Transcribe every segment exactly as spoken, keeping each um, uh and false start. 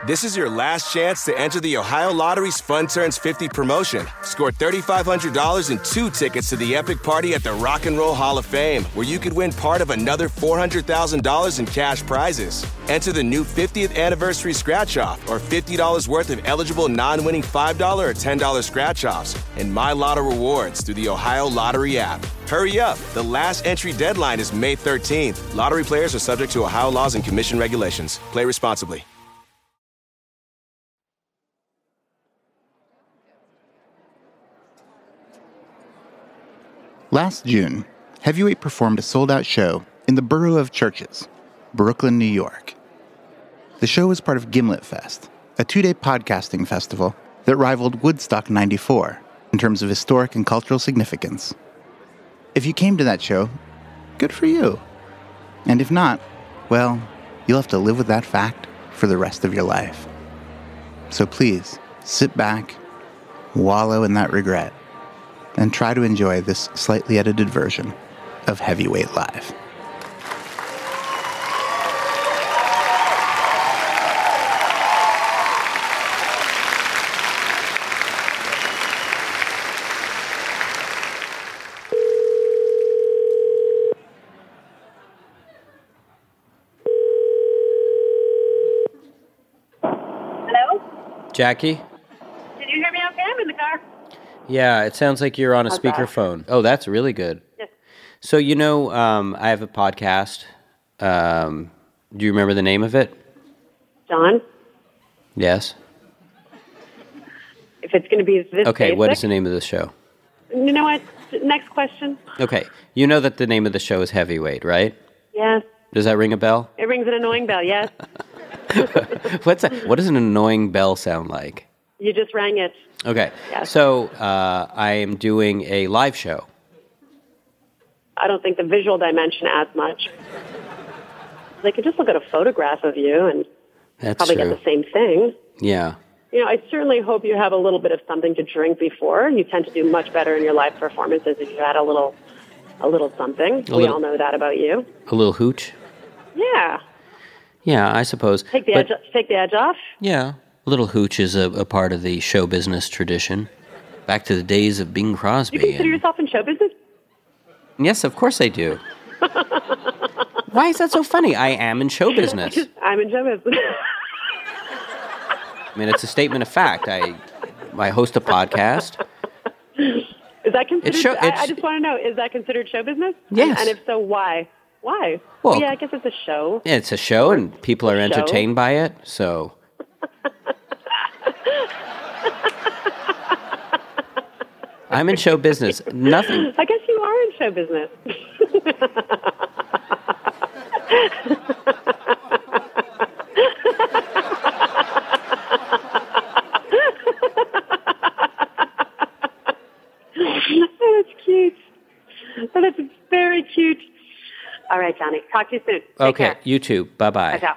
This is your last chance to enter the Ohio Lottery's Fun Turns fifty promotion. Score three thousand five hundred dollars and two tickets to the epic party at the Rock and Roll Hall of Fame, where you could win part of another four hundred thousand dollars in cash prizes. Enter the new fiftieth anniversary scratch-off or fifty dollars worth of eligible non-winning five dollars or ten dollars scratch-offs and My Lotto rewards through the Ohio Lottery app. Hurry up. The last entry deadline is May thirteenth. Lottery players are subject to Ohio laws and commission regulations. Play responsibly. Last June, Heavyweight performed a sold-out show in the borough of Churches, Brooklyn, New York. The show was part of Gimlet Fest, a two-day podcasting festival that rivaled Woodstock ninety-four in terms of historic and cultural significance. If you came to that show, good for you. And if not, well, you'll have to live with that fact for the rest of your life. So please, sit back, wallow in that regret, and try to enjoy this slightly edited version of Heavyweight Live. Hello? Jackie? Did you hear me okay? I'm in the car. Yeah, it sounds like you're on a How's speakerphone. That? Oh, that's really good. Yes. So, you know, um, I have a podcast. Um, do you remember the name of it? John? Yes. If it's going to be this Okay, basic, what is the name of the show? You know what? Next question. Okay, you know that the name of the show is Heavyweight, right? Yes. Does that ring a bell? It rings an annoying bell, yes. What's that? What does an annoying bell sound like? You just rang it. Okay, Yes. so uh, I am doing a live show. I don't think the visual dimension adds much. They could just look at a photograph of you and That's probably true. get the same thing. Yeah. You know, I certainly hope you have a little bit of something to drink before. You tend to do much better in your live performances if you had a little, a little something. A we little- all know that about you. A little hooch? Yeah. Yeah, I suppose. Take the But- edge. Take the edge off. Yeah, a little hooch is a, a part of the show business tradition. Back to the days of Bing Crosby. You consider and- yourself in show business? Yes, of course I do. Why is that so funny? I am in show business. I'm in show business. I mean, it's a statement of fact. I I host a podcast. Is that considered? It's show- I, I it's- just want to know: is that considered show business? Yes. And, and if so, why? Why? Well- yeah, I guess it's a show. It's a show, and people are Show. entertained by it. So, I'm in show business. Nothing. I guess you are in show business. Oh, that's cute. Oh, that's very cute. All right, Johnny. Talk to you soon. Take Okay, care. you too. Bye-bye. Ciao.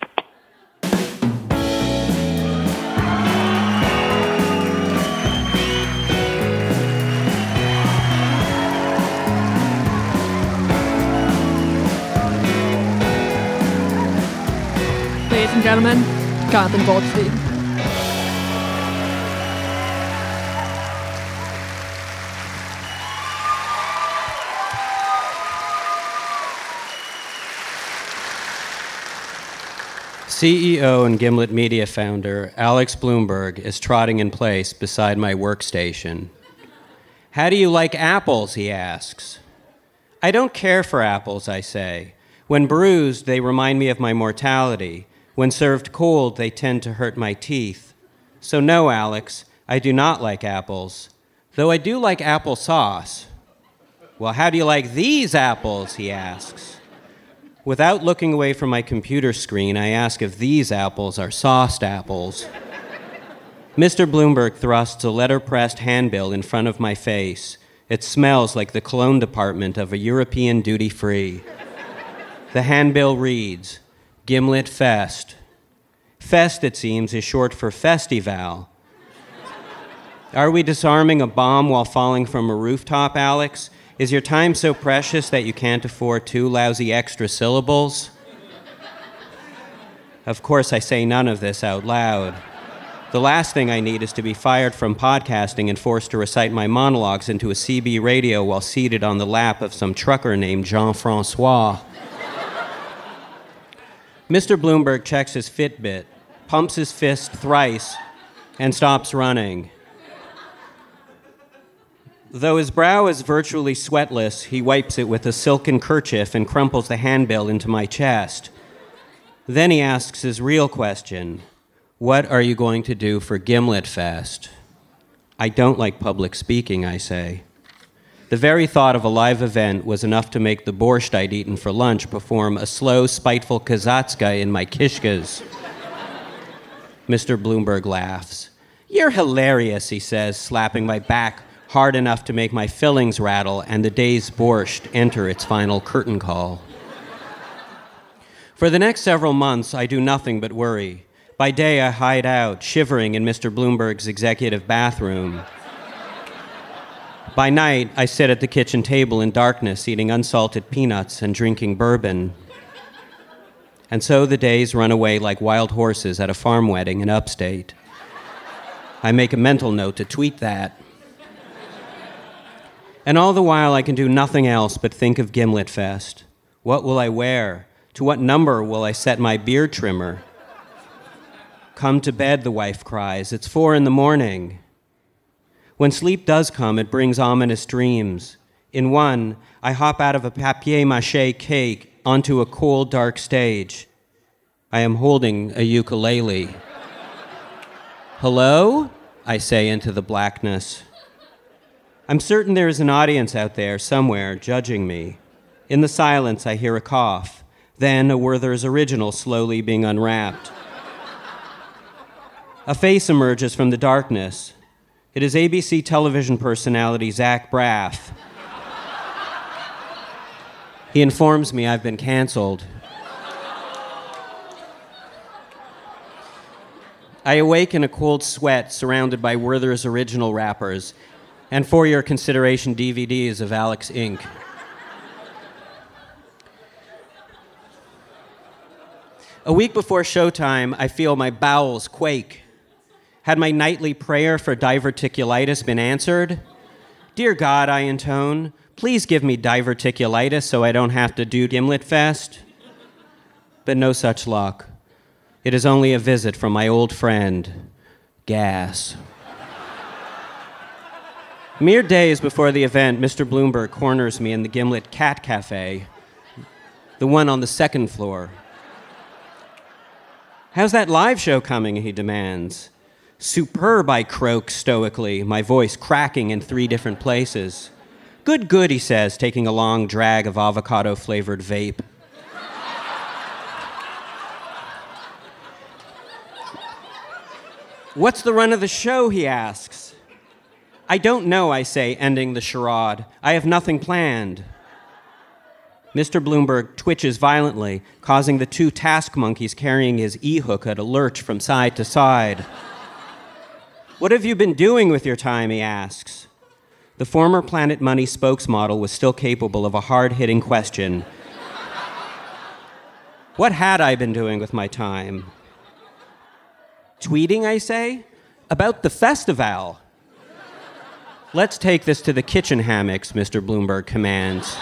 Ladies and gentlemen, Jonathan Goldstein. C E O and Gimlet Media founder Alex Bloomberg is trotting in place beside my workstation. How do you like apples, he asks. I don't care for apples, I say. When bruised, they remind me of my mortality. When served cold, they tend to hurt my teeth. So no, Alex, I do not like apples, though I do like applesauce. Well, how do you like these apples, he asks. Without looking away from my computer screen, I ask if these apples are sauced apples. Mister Bloomberg thrusts a letterpressed handbill in front of my face. It smells like the cologne department of a European duty-free. The handbill reads, Gimlet Fest. Fest, it seems, is short for festival. Are we disarming a bomb while falling from a rooftop, Alex? Is your time so precious that you can't afford two lousy extra syllables? Of course, I say none of this out loud. The last thing I need is to be fired from podcasting and forced to recite my monologues into a C B radio while seated on the lap of some trucker named Jean-Francois. Mister Bloomberg checks his Fitbit, pumps his fist thrice, and stops running. Though his brow is virtually sweatless, he wipes it with a silken kerchief and crumples the handbill into my chest. Then he asks his real question. What are you going to do for Gimlet Fest? I don't like public speaking, I say. The very thought of a live event was enough to make the borscht I'd eaten for lunch perform a slow, spiteful kazatska in my kishkas. Mister Bloomberg laughs. You're hilarious, he says, slapping my back hard enough to make my fillings rattle and the day's borscht enter its final curtain call. For the next several months, I do nothing but worry. By day, I hide out, shivering in Mister Bloomberg's executive bathroom. By night, I sit at the kitchen table in darkness, eating unsalted peanuts and drinking bourbon. And so the days run away like wild horses at a farm wedding in upstate. I make a mental note to tweet that. And all the while, I can do nothing else but think of Gimlet Fest. What will I wear? To what number will I set my beard trimmer? Come to bed, the wife cries. It's four in the morning. When sleep does come, it brings ominous dreams. In one, I hop out of a papier-mâché cake onto a cold, dark stage. I am holding a ukulele. Hello? I say into the blackness. I'm certain there is an audience out there somewhere judging me. In the silence, I hear a cough. Then a Werther's Original slowly being unwrapped. A face emerges from the darkness. It is A B C television personality Zach Braff. He informs me I've been canceled. I awake in a cold sweat surrounded by Werther's Original wrappers and for your consideration D V Ds of Alex Incorporated. A week before showtime, I feel my bowels quake. Had my nightly prayer for diverticulitis been answered? Dear God, I intone, please give me diverticulitis so I don't have to do Gimlet Fest. But no such luck. It is only a visit from my old friend, gas. Mere days before the event, Mister Bloomberg corners me in the Gimlet Cat Cafe, the one on the second floor. How's that live show coming, he demands. Superb, I croak stoically, my voice cracking in three different places. Good, good, he says, taking a long drag of avocado-flavored vape. What's the run of the show, he asks. I don't know, I say, ending the charade. I have nothing planned. Mister Bloomberg twitches violently, causing the two task monkeys carrying his e-hookah to lurch from side to side. What have you been doing with your time, he asks. The former Planet Money spokesmodel was still capable of a hard-hitting question. What had I been doing with my time? Tweeting, I say, about the festival. Let's take this to the kitchen hammocks, Mister Bloomberg commands.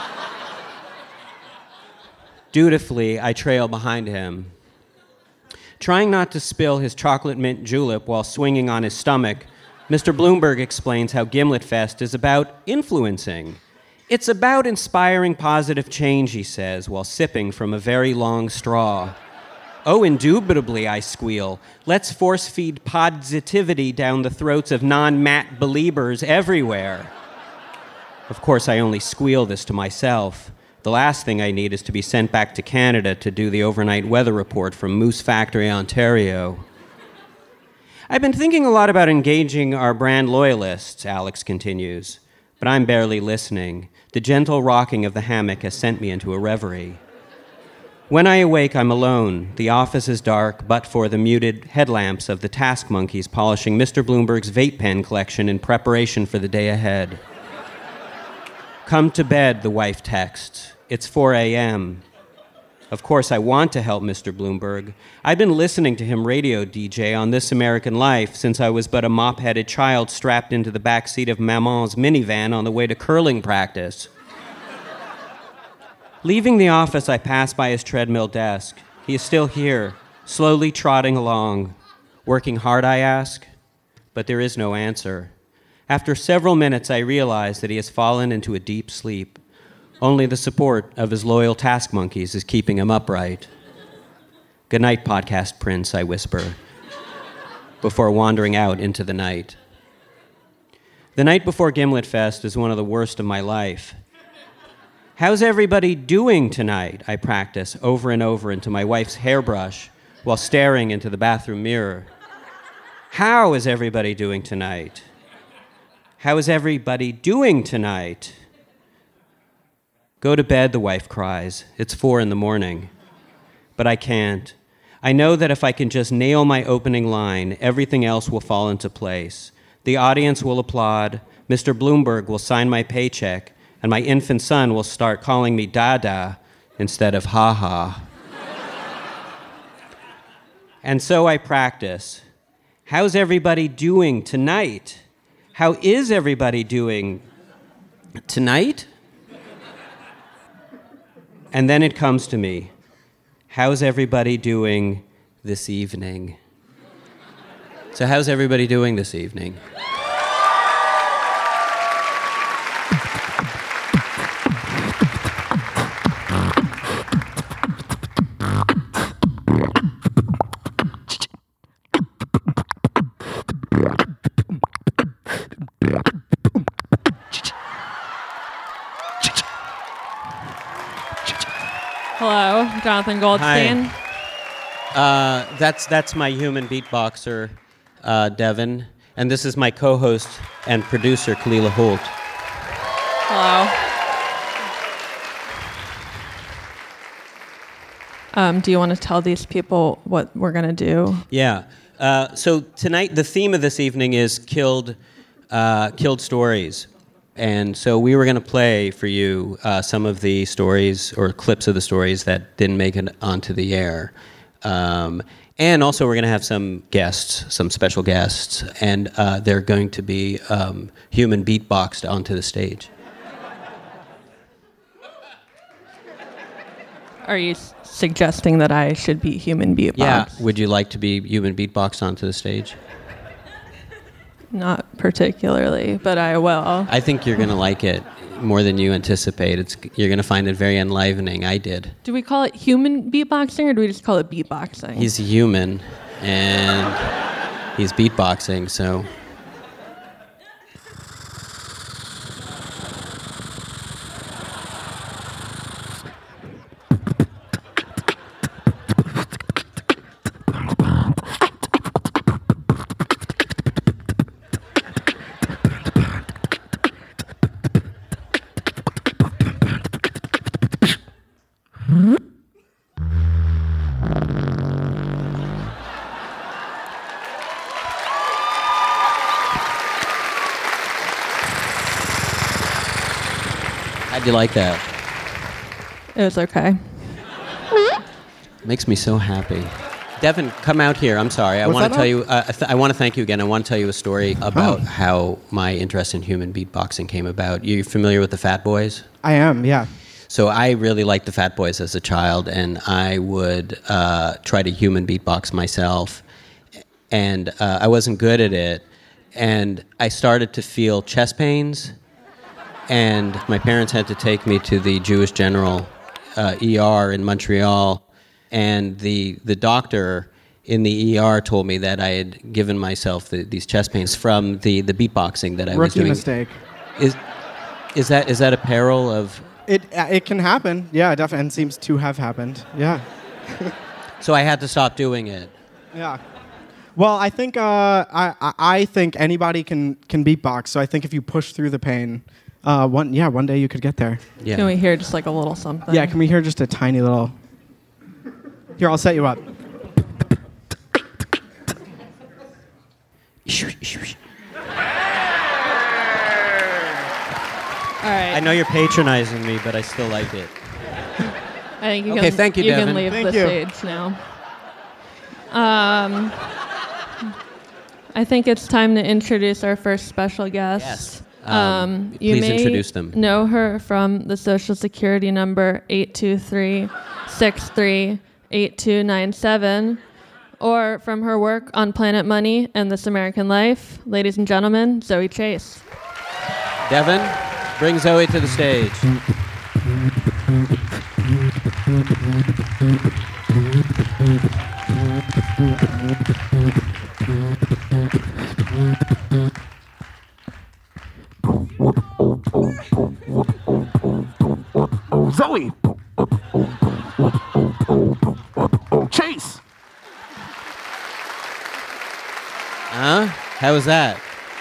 Dutifully, I trail behind him. Trying not to spill his chocolate mint julep while swinging on his stomach, Mister Bloomberg explains how Gimlet Fest is about influencing. It's about inspiring positive change, he says, while sipping from a very long straw. Oh, indubitably, I squeal. Let's force-feed positivity down the throats of non-Matt believers everywhere. Of course, I only squeal this to myself. The last thing I need is to be sent back to Canada to do the overnight weather report from Moose Factory, Ontario. I've been thinking a lot about engaging our brand loyalists, Alex continues, but I'm barely listening. The gentle rocking of the hammock has sent me into a reverie. When I awake, I'm alone. The office is dark, but for the muted headlamps of the task monkeys polishing Mister Bloomberg's vape pen collection in preparation for the day ahead. Come to bed, the wife texts. It's four a.m. Of course, I want to help Mister Bloomberg. I've been listening to him radio D J on This American Life since I was but a mop-headed child strapped into the back seat of Maman's minivan on the way to curling practice. Leaving the office, I pass by his treadmill desk. He is still here, slowly trotting along. Working hard, I ask, but there is no answer. After several minutes, I realize that he has fallen into a deep sleep. Only the support of his loyal task monkeys is keeping him upright. Good night, podcast prince, I whisper, before wandering out into the night. The night before Gimlet Fest is one of the worst of my life. How's everybody doing tonight? I practice over and over into my wife's hairbrush while staring into the bathroom mirror. How is everybody doing tonight? How is everybody doing tonight? Go to bed, the wife cries. It's four in the morning. But I can't. I know that if I can just nail my opening line, everything else will fall into place. The audience will applaud, Mister Bloomberg will sign my paycheck, and my infant son will start calling me Dada instead of Ha Ha. And so I practice. How's everybody doing tonight? How is everybody doing tonight? And then it comes to me. How's everybody doing this evening? So how's everybody doing this evening? Hello, Jonathan Goldstein. Hi. Uh, that's that's my human beatboxer, uh, Devin, and this is my co-host and producer, Kalila Holt. Hello. Um, do you want to tell these people what we're gonna do? Yeah. Uh, so tonight, the theme of this evening is killed, uh, killed stories. And so we were going to play for you uh, some of the stories or clips of the stories that didn't make it onto the air. Um, and also we're going to have some guests, some special guests, and uh, they're going to be um, human beatboxed onto the stage. Are you s- suggesting that I should be human beatbox? Yeah. Would you like to be human beatboxed onto the stage? Not particularly, but I will. I think you're going to like it more than you anticipate. It's you're going to find it very enlivening. I did. Do we call it human beatboxing or do we just call it beatboxing? He's human, and he's beatboxing, so... How'd you like that? It was okay. Makes me so happy. Devin, come out here. I'm sorry. I Was want that to tell on? you. Uh, I, th- I want to thank you again. I want to tell you a story about how my interest in human beatboxing came about. You familiar with the Fat Boys? I am, yeah. So I really liked the Fat Boys as a child, and I would uh, try to human beatbox myself, and uh, I wasn't good at it, and I started to feel chest pains, and my parents had to take me to the Jewish General uh, E R in Montreal, and the the doctor in the E R told me that I had given myself the, these chest pains from the, the beatboxing that I was Rookie doing. mistake. Is is that is that a peril of? It uh, it can happen. Yeah, definitely. And seems to have happened. Yeah. So I had to stop doing it. Yeah. Well, I think uh, I I- I think anybody can can beatbox. So I think if you push through the pain, uh, one yeah, one day you could get there. Yeah. Can we hear just like a little something? Yeah. Can we hear just a tiny little? Here, I'll set you up. All right. I know you're patronizing me, but I still like it. I think you Okay, can, thank you, you Devin. can leave Thank the you. stage now. Um, I think it's time to introduce our first special guest. Yes. Um, Um, you please may introduce them. know her from the Social Security number eight two three, six three, eight two nine seven, or from her work on Planet Money and This American Life. Ladies and gentlemen, Zoe Chase. Devin, bring Zoe to the stage. Zoe! Chase! Huh? How was that?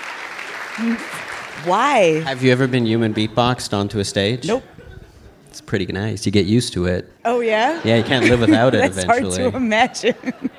Why? Have you ever been human beatboxed onto a stage? Nope. It's pretty nice. You get used to it. Oh, yeah? Yeah, you can't live without it That's eventually. hard to imagine.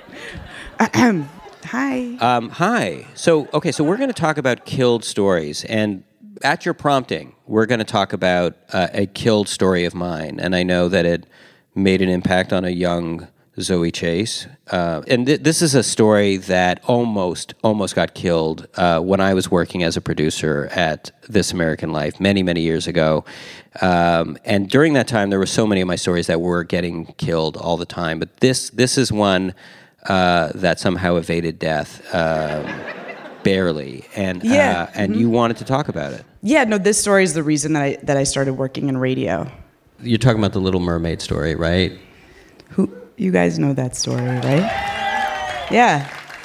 Hi. Um, hi. So, okay, so we're going to talk about killed stories. And at your prompting, we're going to talk about uh, a killed story of mine. And I know that it made an impact on a young Zoe Chase. Uh, and th- this is a story that almost, almost got killed uh, when I was working as a producer at This American Life many, many years ago. Um, and during that time, there were so many of my stories that were getting killed all the time. But this, this is one uh, that somehow evaded death. Um, barely, and Yeah. uh, and Mhm. you wanted to talk about it. Yeah, no, this story is the reason that I that I started working in radio. You're talking about the Little Mermaid story, right? Who you guys know that story, right? Yeah.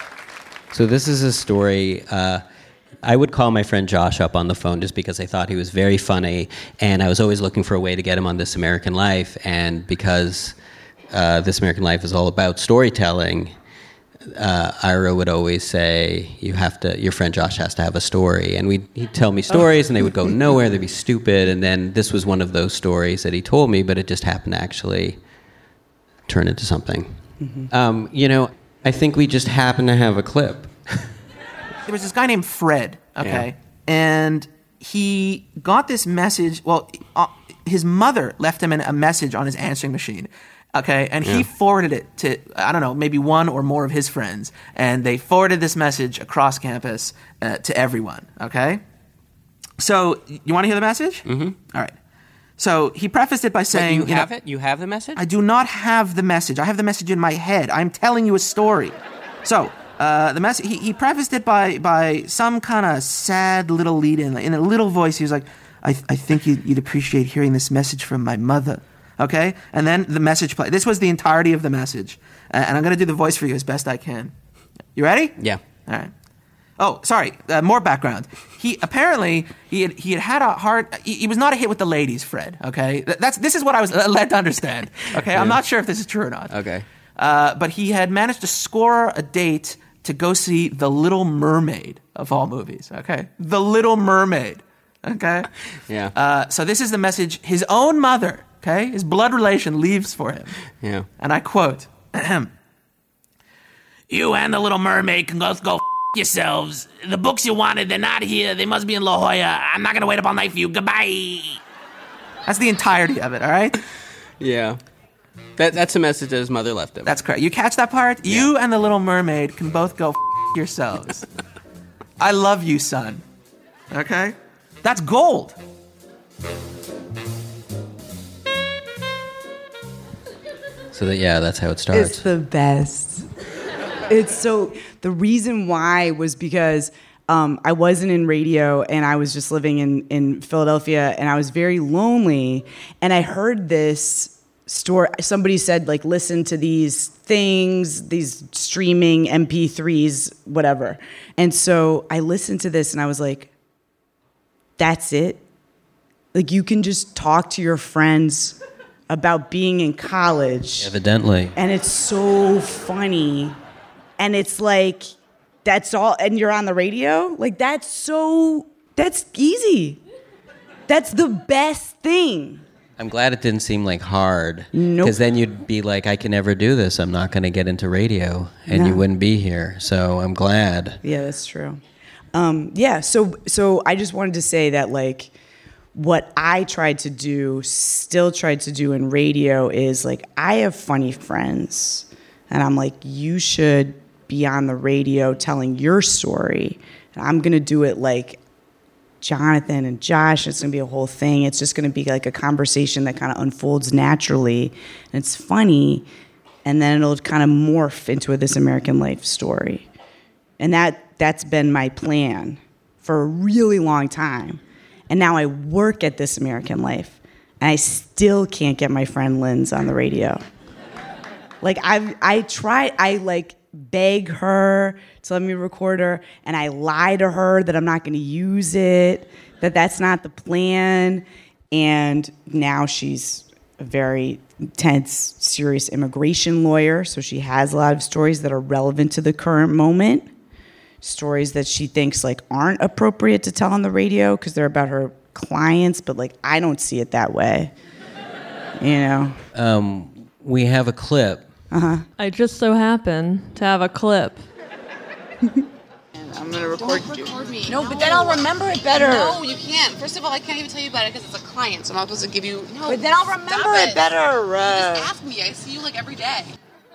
So this is a story. Uh, I would call my friend Josh up on the phone just because I thought he was very funny, and I was always looking for a way to get him on This American Life. And because uh, This American Life is all about storytelling, uh, Ira would always say, "You have to. Your friend Josh has to have a story." And we'd, he'd tell me stories, and they would go nowhere. They'd be stupid. And then this was one of those stories that he told me, but it just happened to actually turn into something. Mm-hmm. Um, you know, I think we just happen to have a clip. There was this guy named Fred, okay? Yeah. And he got this message. Well, uh, his mother left him an, a message on his answering machine, okay? And he Yeah. forwarded it to, I don't know, maybe one or more of his friends. And they forwarded this message across campus uh, to everyone, okay? So, you want to hear the message? Mm-hmm. All right. So, he prefaced it by saying... you have know, it? You have the message? I do not have the message. I have the message in my head. I'm telling you a story. So, uh, the message. He, he prefaced it by by some kind of sad little lead-in, in a little voice. He was like, "I I think you'd, you'd appreciate hearing this message from my mother." Okay, and then the message play. This was the entirety of the message, uh, and I'm gonna do the voice for you as best I can. You ready? Yeah. All right. Oh, sorry. Uh, more background. He apparently he had he had had a hard. He, he was not a hit with the ladies, Fred. Okay, Th- that's this is what I was uh, led to understand. Okay, I'm not sure if this is true or not. Okay. Uh, but he had managed to score a date to go see The Little Mermaid of all movies. Okay, The Little Mermaid. Okay. Yeah. Uh, so this is the message his own mother, okay, his blood relation, leaves for him. Yeah. And I quote, "Ahem. You and The Little Mermaid can both go f- yourselves. The books you wanted, they're not here. They must be in La Jolla. I'm not going to wait up all night for you. Goodbye." That's the entirety of it, all right? Yeah. That, that's a message that his mother left him. That's correct. You catch that part? Yeah. You and The Little Mermaid can both go f- yourselves. I love you, son. Okay? That's gold. So that yeah, that's how it starts. It's the best. It's so, the reason why was because um, I wasn't in radio and I was just living in, in Philadelphia and I was very lonely. And I heard this story. Somebody said, like, listen to these things, these streaming M P threes, whatever. And so I listened to this and I was like, that's it? Like, you can just talk to your friends about being in college. Evidently. And it's so funny. And it's like, that's all, and you're on the radio? Like, that's so, that's easy. That's the best thing. I'm glad it didn't seem like hard. Nope. Because then you'd be like, I can never do this. I'm not going to get into radio. And No. you wouldn't be here. So I'm glad. Yeah, that's true. Um, yeah, so so I just wanted to say that, like, what I tried to do, still tried to do in radio is like, I have funny friends. And I'm like, you should be on the radio telling your story. And I'm going to do it like Jonathan and Josh. It's going to be a whole thing. It's just going to be like a conversation that kind of unfolds naturally. And it's funny. And then it'll kind of morph into a This American Life story. And that that's been my plan for a really long time. And now I work at This American Life. And I still can't get my friend Linz on the radio. Like, I I try, I like beg her to let me record her, and I lie to her that I'm not going to use it, that that's not the plan. And now she's a very intense, serious immigration lawyer, so she has a lot of stories that are relevant to the current moment, stories that she thinks like aren't appropriate to tell on the radio because they're about her clients, but like I don't see it that way, you know. Um, we have a clip. Uh-huh. I just so happen to have a clip. I'm gonna record Don't you. record me. No, but then I'll remember it better. No, you can't. First of all, I can't even tell you about it because it's a client, so I'm not supposed to give you. No, But then I'll stop remember it, better. You Uh, just ask me. I see you like every day.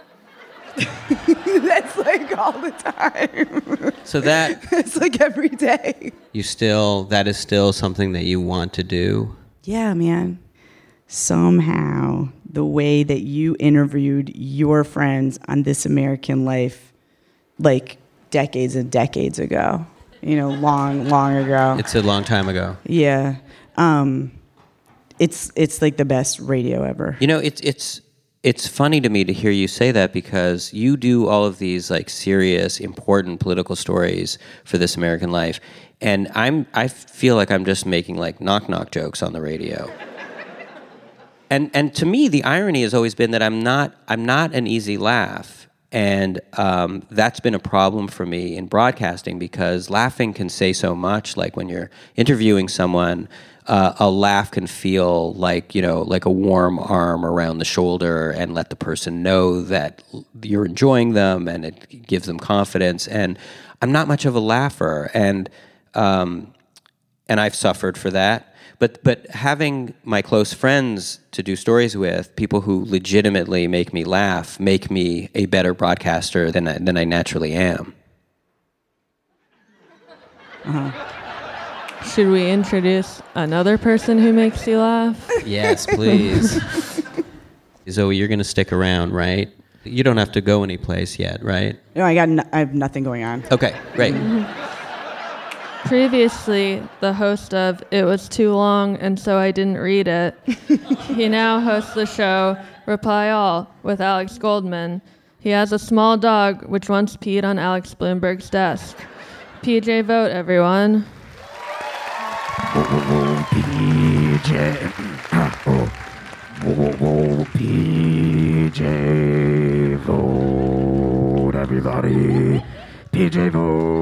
That's like all the time. So that it's like every day. you still that is still something that you want to do. Yeah, man. Somehow, the way that you interviewed your friends on This American Life, like decades and decades ago, you know, long, long ago. It's a long time ago. Yeah. Um, it's it's like the best radio ever. You know, it's it's it's funny to me to hear you say that because you do all of these like serious, important political stories for This American Life, and I'm I feel like I'm just making like knock knock jokes on the radio. And and to me, the irony has always been that I'm not I'm not an easy laugh, and um, that's been a problem for me in broadcasting because laughing can say so much. Like when you're interviewing someone, uh, a laugh can feel like you know like a warm arm around the shoulder and let the person know that you're enjoying them, and it gives them confidence. And I'm not much of a laugher, and um, and I've suffered for that. But but having my close friends to do stories with, people who legitimately make me laugh, make me a better broadcaster than I, than I naturally am. Uh-huh. Should we introduce another person who makes you laugh? Yes, please. Zoe, you're going to stick around, right? You don't have to go anyplace yet, right? No, I got no, I have nothing going on. Okay, great. Previously, the host of It Was Too Long, and So I Didn't Read It. He now hosts the show Reply All with Alex Goldman. He has a small dog which once peed on Alex Bloomberg's desk. P J Vogt, everyone. Oh, P J. Oh, oh, P J Vogt, everybody. P J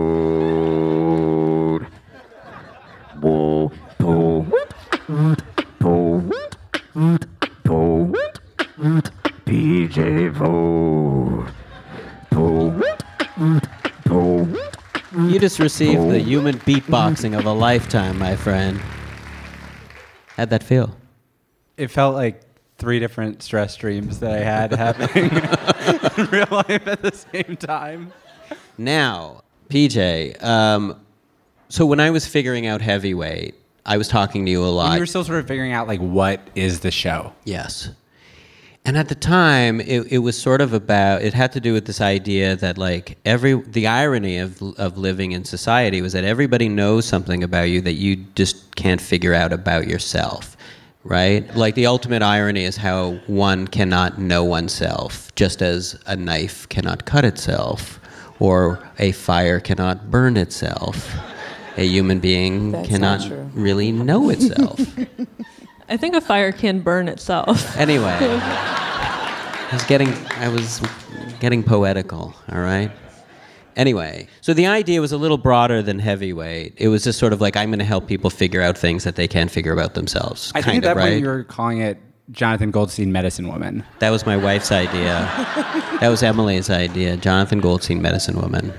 Vogt. Whoa, po, po, po, P J Vogt. Po, po. You just received the human beatboxing of a lifetime, my friend. How'd that feel? It felt like three different stress streams that I had happening in real life at the same time. Now, P J, um, so when I was figuring out Heavyweight, I was talking to you a lot. And you were still sort of figuring out, like, what is the show? Yes. And at the time, it, it was sort of about, it had to do with this idea that, like, every, the irony of of living in society was that everybody knows something about you that you just can't figure out about yourself, right? Like, the ultimate irony is how one cannot know oneself, just as a knife cannot cut itself, or a fire cannot burn itself. A human being That's cannot not true. really know itself. I think a fire can burn itself. Anyway, I was getting I was getting poetical, all right? Anyway, so the idea was a little broader than Heavyweight. It was just sort of like, I'm going to help people figure out things that they can't figure about themselves. I kind think at of, that right? point you were calling it Jonathan Goldstein Medicine Woman. That was my wife's idea. That was Emily's idea, Jonathan Goldstein Medicine Woman.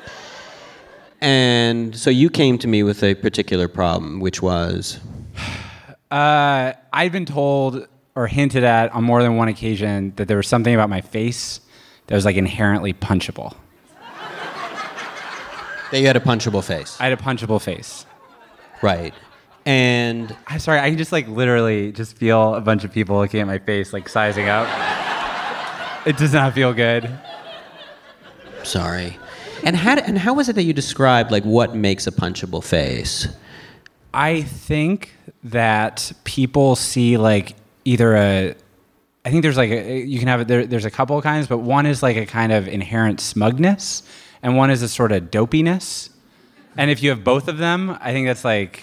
And so you came to me with a particular problem, which was... Uh, I've been told or hinted at on more than one occasion that there was something about my face that was like inherently punchable. That you had a punchable face. I had a punchable face. Right. And I'm sorry, I can just like literally just feel a bunch of people looking at my face, like sizing up. It does not feel good. Sorry. And how and how was it that you described like what makes a punchable face? I think that people see like either a, I think there's like a, you can have it. There, there's a couple of kinds, but one is like a kind of inherent smugness, and one is a sort of dopiness. And if you have both of them, I think that's like,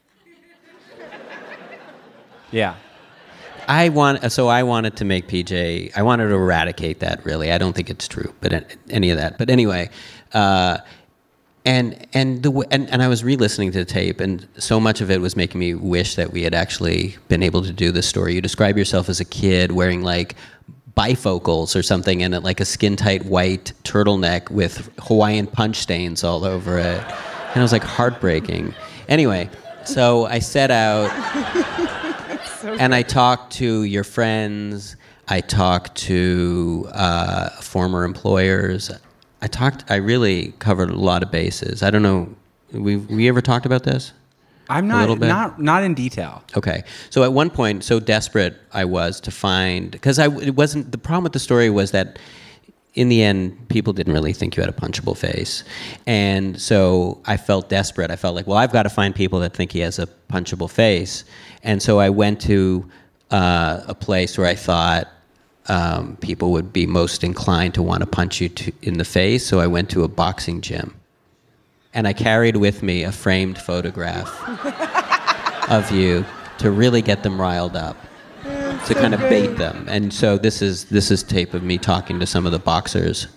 yeah. I want so I wanted to make P J. I wanted to eradicate that. Really, I don't think it's true, but any of that. But anyway, uh, and and the and, and I was re-listening to the tape, and so much of it was making me wish that we had actually been able to do this story. You describe yourself as a kid wearing like bifocals or something, and like a skin-tight white turtleneck with Hawaiian punch stains all over it, and it was like heartbreaking. Anyway, so I set out. And I talked to your friends. I talked to uh, former employers. I talked. I really covered a lot of bases. I don't know. We we ever talked about this? I'm A not little bit? not not in detail. Okay. So at one point, so desperate I was to find because I it wasn't the problem with the story was that in the end people didn't really think you had a punchable face, and so I felt desperate. I felt like, well, I've got to find people that think he has a punchable face. And so I went to uh, a place where I thought um, people would be most inclined to want to punch you to, in the face. So I went to a boxing gym. And I carried with me a framed photograph of you to really get them riled up, to kind of bait them. And so this is this is tape of me talking to some of the boxers.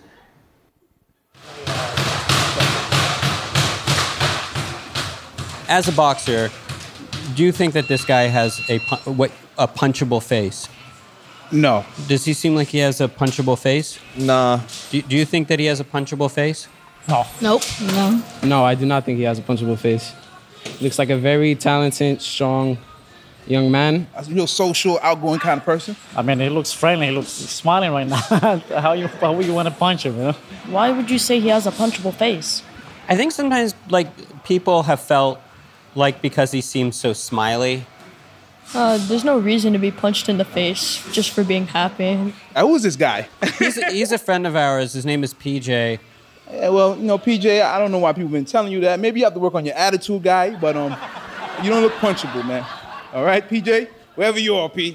As a boxer, do you think that this guy has a pu- what a punchable face? No. Does he seem like he has a punchable face? Nah. Do, do you think that he has a punchable face? No. Nope. No. No, I do not think he has a punchable face. Looks like a very talented, strong young man. A real social, outgoing kind of person. I mean, he looks friendly. He looks smiling right now. how you how would you want to punch him? You know? Why would you say he has a punchable face? I think sometimes like people have felt like because he seems so smiley. Uh, there's no reason to be punched in the face just for being happy. Who is this guy? he's, a, he's a friend of ours. His name is P J. Yeah, well, you know, P J, I don't know why people been telling you that. Maybe you have to work on your attitude, guy, but um, you don't look punchable, man. All right, P J? Wherever you are, P.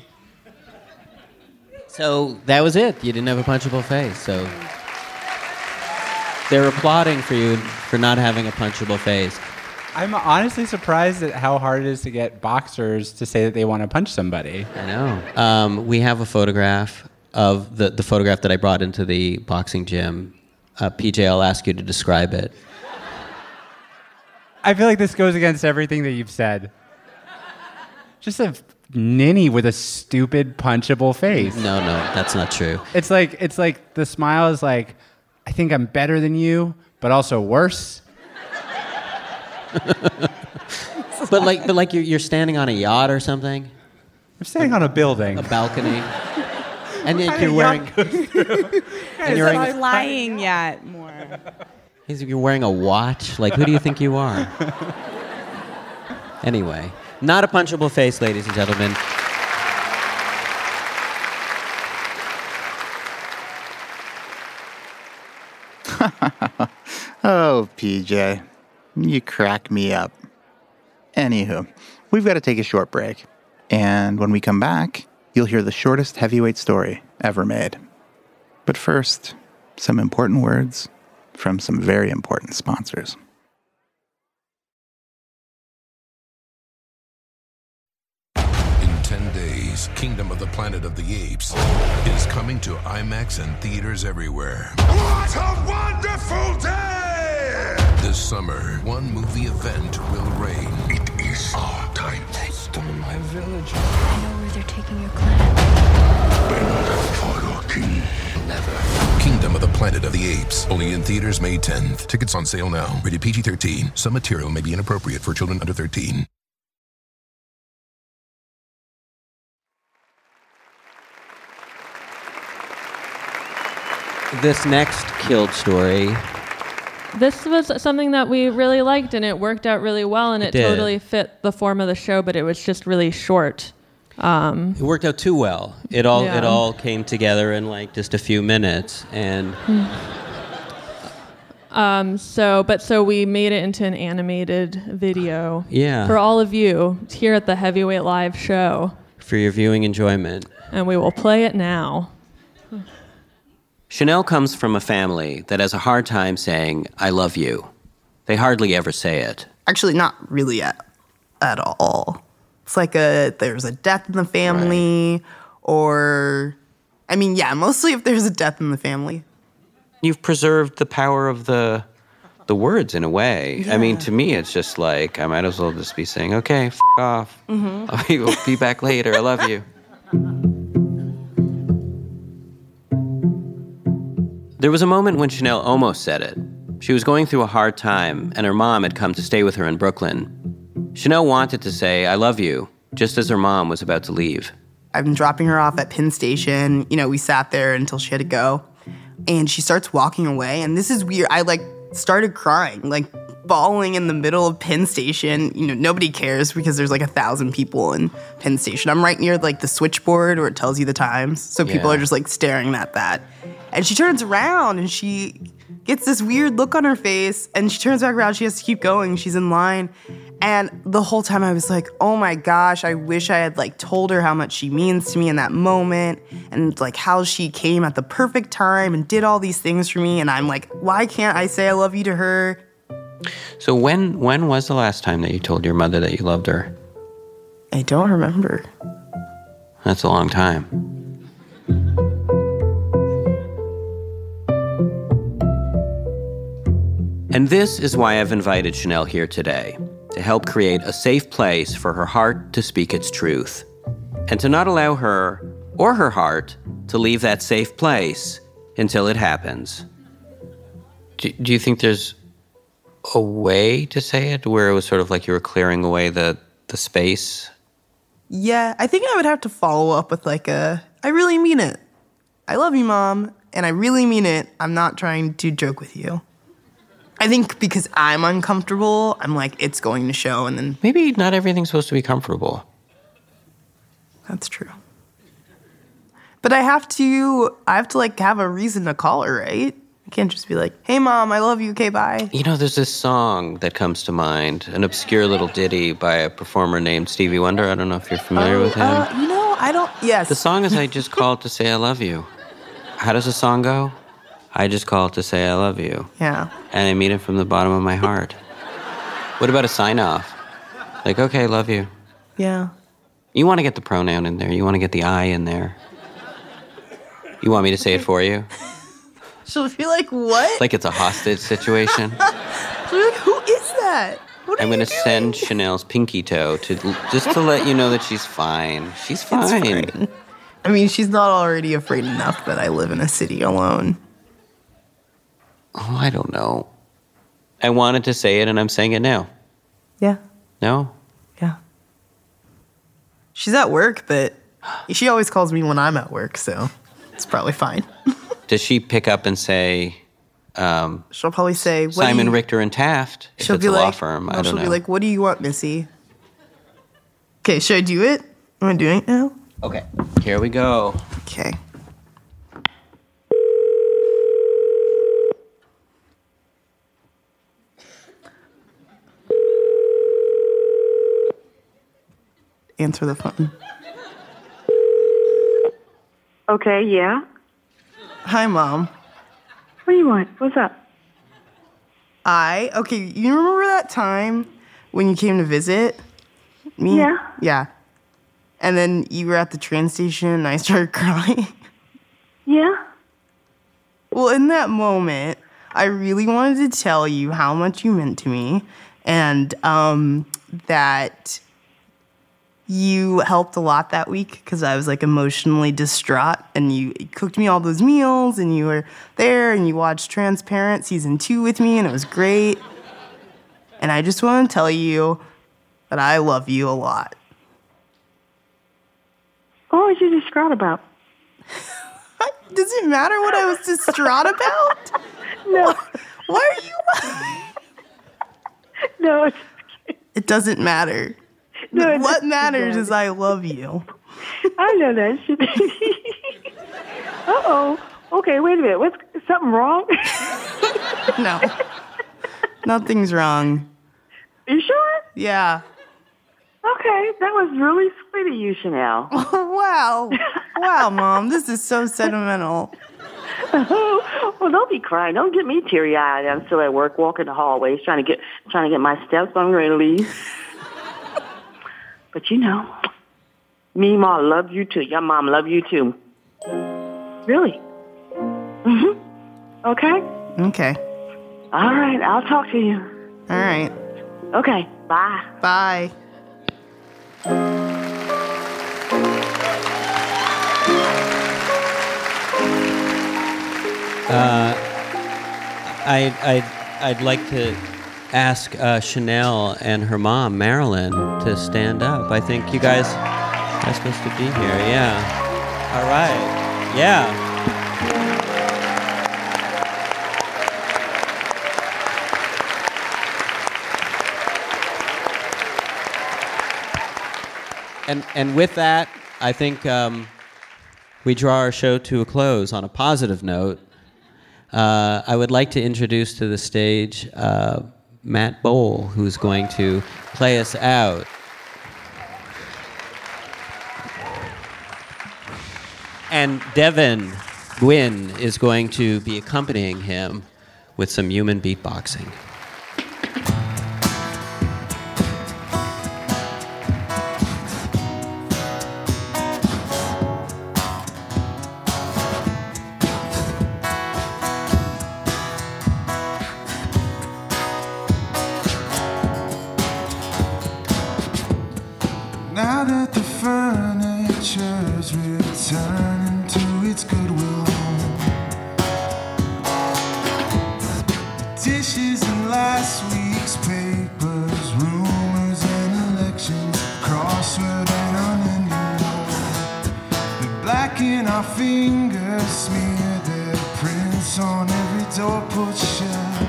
So that was it. You didn't have a punchable face. So they're applauding for you for not having a punchable face. I'm honestly surprised at how hard it is to get boxers to say that they want to punch somebody. I know. Um, we have a photograph of the, the photograph that I brought into the boxing gym. Uh, P J, I'll ask you to describe it. I feel like this goes against everything that you've said. Just a ninny with a stupid punchable face. No, no, that's not true. It's like it's like the smile is like, I think I'm better than you, but also worse. but like, but like you're, you're standing on a yacht or something. I'm standing on a building, a balcony, and yet you're wearing. and you're wearing lying yet more. You're wearing a watch. Like, who do you think you are? Anyway, not a punchable face, ladies and gentlemen. Oh, P J. You crack me up. Anywho, we've got to take a short break. And when we come back, you'll hear the shortest heavyweight story ever made. But first, some important words from some very important sponsors. In ten days, Kingdom of the Planet of the Apes is coming to IMAX and theaters everywhere. What a wonderful day! This summer, one movie event will reign. It is our time. They stormed my village. I know where they're taking your clan. Bend for your king. Never. Kingdom of the Planet of the Apes. Only in theaters May tenth. Tickets on sale now. Rated P G thirteen. Some material may be inappropriate for children under thirteen. this next killed story. This was something that we really liked, and it worked out really well, and it, It did. totally fit the form of the show, but it was just really short. Um, It worked out too well. It all Yeah. it all came together in like just a few minutes, and um, so, but so we made it into an animated video. Yeah. For all of you here at the Heavyweight Live show, for your viewing enjoyment. and we will play it now. Chanel comes from a family that has a hard time saying "I love you." They hardly ever say it. Actually, not really at, at all. It's like a there's a death in the family, or I mean, yeah, mostly if there's a death in the family. You've preserved the power of the the words in a way. I mean, to me, it's just like I might as well just be saying, "Okay, f- off. Mhm. I'll be, we'll be back later. I love you." There was a moment when Chanel almost said it. She was going through a hard time, and her mom had come to stay with her in Brooklyn. Chanel wanted to say, "I love you," just as her mom was about to leave. I'm dropping her off at Penn Station. You know, we sat there until she had to go. And she starts walking away. And this is weird. I like started crying, like bawling in the middle of Penn Station. You know, nobody cares because there's like a thousand people in Penn Station. I'm right near like the switchboard where it tells you the times. So people Yeah. are just like staring at that. And she turns around and she gets this weird look on her face. And she turns back around. She has to keep going. She's in line. And the whole time I was like, oh my gosh, I wish I had like told her how much she means to me in that moment, and like how she came at the perfect time and did all these things for me. And I'm like, why can't I say I love you to her? So when when was the last time that you told your mother that you loved her? I don't remember. That's a long time. And this is why I've invited Chanel here today, to help create a safe place for her heart to speak its truth, and to not allow her or her heart to leave that safe place until it happens. Do, do you think there's a way to say it where it was sort of like you were clearing away the, the space? Yeah, I think I would have to follow up with like a, I really mean it. I love you, Mom, and I really mean it. I'm not trying to joke with you. I think because I'm uncomfortable, I'm like, it's going to show, and then... Maybe not everything's supposed to be comfortable. That's true. But I have to, I have to like have a reason to call her, right? I can't just be like, hey, Mom, I love you, okay, bye. You know, there's this song that comes to mind, an obscure little ditty by a performer named Stevie Wonder. I don't know if you're familiar Oh, with him. uh, you know, I don't, yes. The song is I Just Called to Say I Love You. How does the song go? I just called to say I love you. Yeah. And I mean it from the bottom of my heart. What about a sign off? Like, okay, love you. Yeah. You want to get the pronoun in there. You want to get the I in there. You want me to say it for you? She'll be like, what? Like it's a hostage situation. She'll be like, who is that? What I'm are going you to doing? send Chanel's pinky toe to just to let you know that she's fine. She's It's fine. fine. I mean, she's not already afraid enough that I live in a city alone. Oh, I don't know. I wanted to say it and I'm saying it now. Yeah. No? Yeah. She's at work, but she always calls me when I'm at work, so it's probably fine. Does she pick up and say, um, She'll probably say, what do Simon you- Richter and Taft? If She'll it's be a law like, firm, no, I don't she'll know. be like, what do you want, Missy? Okay, should I do it? Am I doing it now? Okay, here we go. Okay. Answer the phone. Okay, yeah. Hi, Mom. What do you want? What's up? I, okay, you remember that time when you came to visit me? Yeah. Yeah. And then you were at the train station and I started crying. Yeah. Well, in that moment, I really wanted to tell you how much you meant to me and um, that you helped a lot that week because I was like emotionally distraught and you cooked me all those meals and you were there and you watched Transparent season two with me and it was great. And I just want to tell you that I love you a lot. What was you distraught about? Does it matter what I was distraught about? No. Why are you? No, it's, It doesn't matter. No, it what doesn't matters matter. is I love you. I know that shit. Uh-oh. Okay, wait a minute. What's something wrong? No. Nothing's wrong. You sure? Yeah. Okay, that was really sweet of you, Chanel. Wow. Wow, Mom. This is so sentimental. Well, don't be crying. Don't get me teary-eyed. I'm still at work, walking the hallways, trying to get trying to get my steps. I'm ready to leave. But you know, me, Mom, love you too. Your mom love you too. Really? Mm-hmm. Okay? Okay. All right, I'll talk to you. All right. Okay, bye. Bye. Uh, I, I, I'd like to ask uh, Chanel and her mom, Marilyn, to stand up. I think you guys are supposed to be here. Yeah. All right. Yeah. And, and with that, I think um, we draw our show to a close on a positive note. Uh, I would like to introduce to the stage uh, Matt Bowl, who's going to play us out. And Devin Gwynn is going to be accompanying him with some human beatboxing. Now that the furniture's returning to its goodwill home, dishes in last week's papers, rumors and elections, crossword and unending road. They blacken our fingers, smear their prints on every doorpost shut.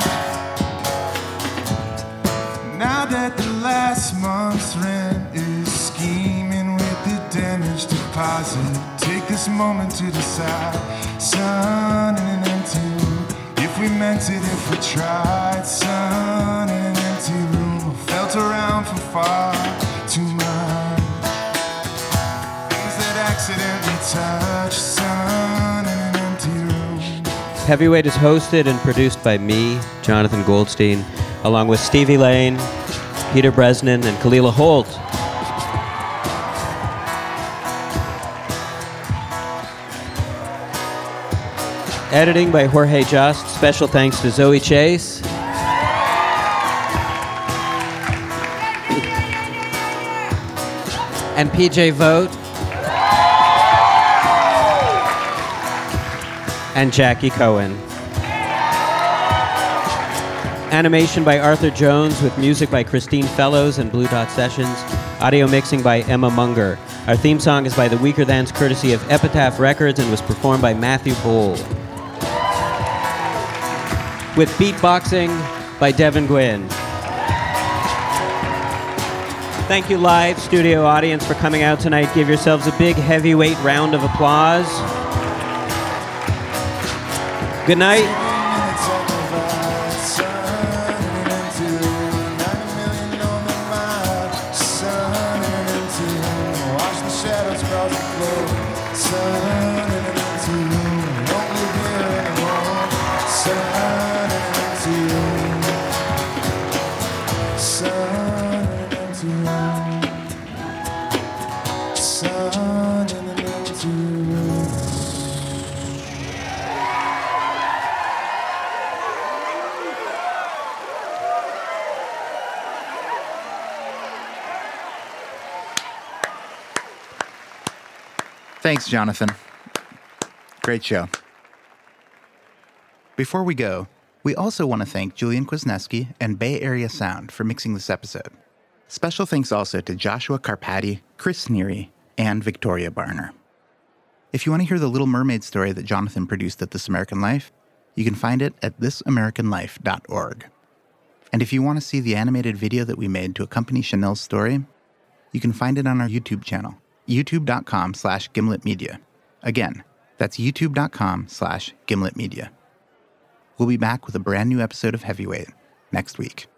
Now that the last month's rent is scheming with the damage deposit, take this moment to decide. Sun in an empty room, if we meant it, if we tried. Sun in an empty room, felt around for far too much. Things that accidentally touch. Sun in an empty room. Heavyweight is hosted and produced by me, Jonathan Goldstein, along with Stevie Lane, Peter Bresnan, and Kalila Holt. Editing by Jorge Just. Special thanks to Zoe Chase. And P J Vogt. And Jackie Cohen. Animation by Arthur Jones with music by Christine Fellows and Blue Dot Sessions. Audio mixing by Emma Munger. Our theme song is by The Weaker Thans, courtesy of Epitaph Records, and was performed by Matthew Bull. With beatboxing by Devin Gwynn. Thank you, live studio audience, for coming out tonight. Give yourselves a big heavyweight round of applause. Good night. Thanks, Jonathan. Great show. Before we go, we also want to thank Julian Kwasniewski and Bay Area Sound for mixing this episode. Special thanks also to Joshua Carpati, Chris Neary, and Victoria Barner. If you want to hear the Little Mermaid story that Jonathan produced at This American Life, you can find it at this american life dot org. And if you want to see the animated video that we made to accompany Chanel's story, you can find it on our YouTube channel, youtube.com slash gimletmedia. Again, that's youtube.com slash gimletmedia. We'll be back with a brand new episode of Heavyweight next week.